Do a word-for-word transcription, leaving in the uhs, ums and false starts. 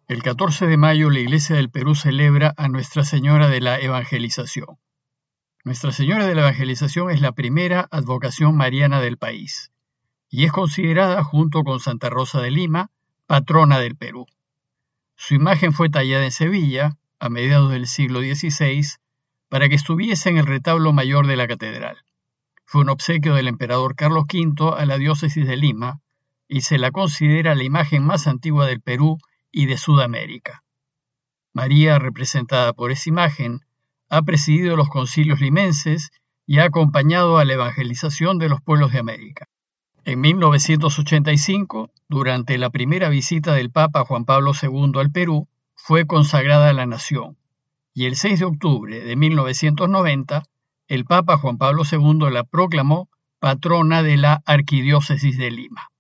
El catorce de mayo la Iglesia del Perú celebra a Nuestra Señora de la Evangelización. Nuestra Señora de la Evangelización es la primera advocación mariana del país y es considerada, junto con Santa Rosa de Lima, patrona del Perú. Su imagen fue tallada en Sevilla, a mediados del siglo dieciséis, para que estuviese en el retablo mayor de la catedral. Fue un obsequio del emperador Carlos quinto a la diócesis de Lima y se la considera la imagen más antigua del Perú y de Sudamérica. María, representada por esa imagen, ha presidido los concilios limenses y ha acompañado a la evangelización de los pueblos de América. En mil novecientos ochenta y cinco, durante la primera visita del Papa Juan Pablo segundo al Perú, fue consagrada a la nación, y el seis de octubre de mil novecientos noventa, el Papa Juan Pablo segundo la proclamó patrona de la Arquidiócesis de Lima.